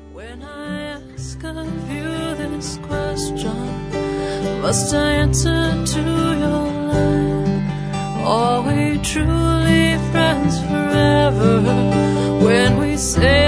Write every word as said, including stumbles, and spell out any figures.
When I ask of you this question, must I answer to your lie? Are we truly friends forever when we say